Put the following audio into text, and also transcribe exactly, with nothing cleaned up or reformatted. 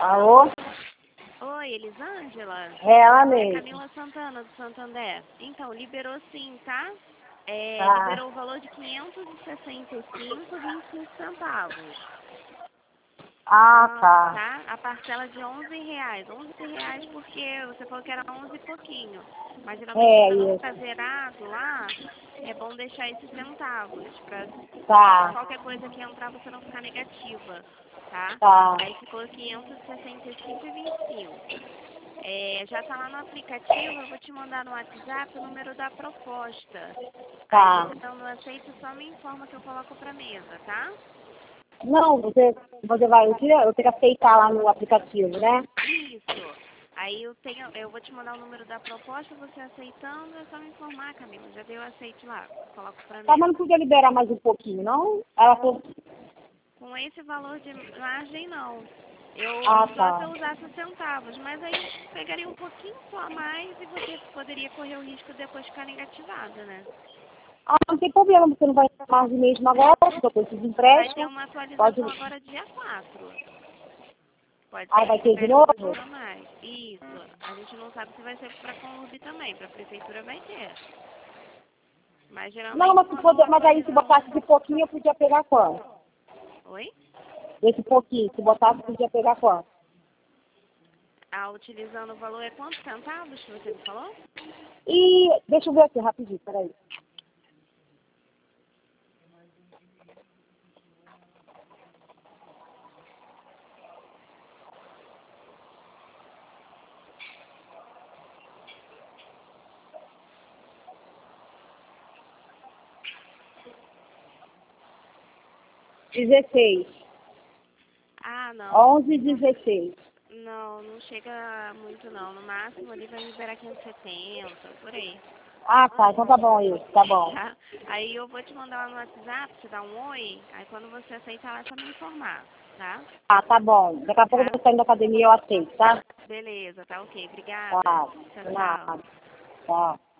Alô? Oi, Elisângela? É ela É mesmo. Camila Santana, do Santander. Então, liberou sim, tá? É, Tá. liberou o valor de quinhentos e sessenta e cinco reais e vinte e cinco centavos. Ah, tá. Tá? A parcela de onze reais. onze reais porque você falou que era onze e pouquinho. Mas geralmente É para não isso. ficar zerado lá, é bom deixar esses centavos. Pra Tá. qualquer coisa que entrar você não ficar negativa. Tá? Tá. Aí ficou quinhentos e sessenta e cinco reais e vinte e cinco. É, já está lá no aplicativo, eu vou te mandar no WhatsApp o número da proposta. Aí Tá. você dando aceito, só me informa que eu coloco para mesa, tá? Não, você, você vai, eu tenho eu tenho que aceitar lá no aplicativo, né? Isso. Aí eu tenho, eu vou te mandar o número da proposta, você aceitando, é só me informar, Camila. Já deu aceite lá, coloco para Tá, mas não mesa. podia liberar mais um pouquinho, não? Ela falou, Com esse valor de margem, não. Eu ah, só se tá. eu usasse os centavos, mas aí pegaria um pouquinho só a mais e você poderia correr o risco de depois ficar negativada, né? Ah, não tem problema, você não vai ter mais mesmo agora, porque eu preciso de Vai ter empréstimo. uma Pode. atualização agora dia quatro. Pode Ah, ser vai que ter de libere um novo? pouquinho a mais. Isso. A gente não sabe se vai ser para Conurb também. Para a prefeitura vai ter. Mas Não, geralmente mas, se quando for, mas aí se atualizam... botasse de pouquinho, eu podia pegar quanto? Oi? Desse pouquinho, se botasse, eu podia pegar quanto? Ah, utilizando o valor é quantos centavos que você me falou? E deixa eu ver aqui rapidinho, peraí. dezesseis. Ah, não. onze e dezesseis. Não, não chega muito não. No máximo ali vai liberar quinhentos e setenta, por aí. Ah, tá, então tá bom isso, tá bom. Tá? Aí eu vou te mandar lá no WhatsApp, te dar um oi. Aí quando você aceitar lá, é só me informar, tá? Ah, tá bom. Daqui a pouco eu Tá? vou saindo da academia e eu aceito, tá? Beleza, tá ok. Obrigada. Tá, Tchau, de tchau. nada. Tá.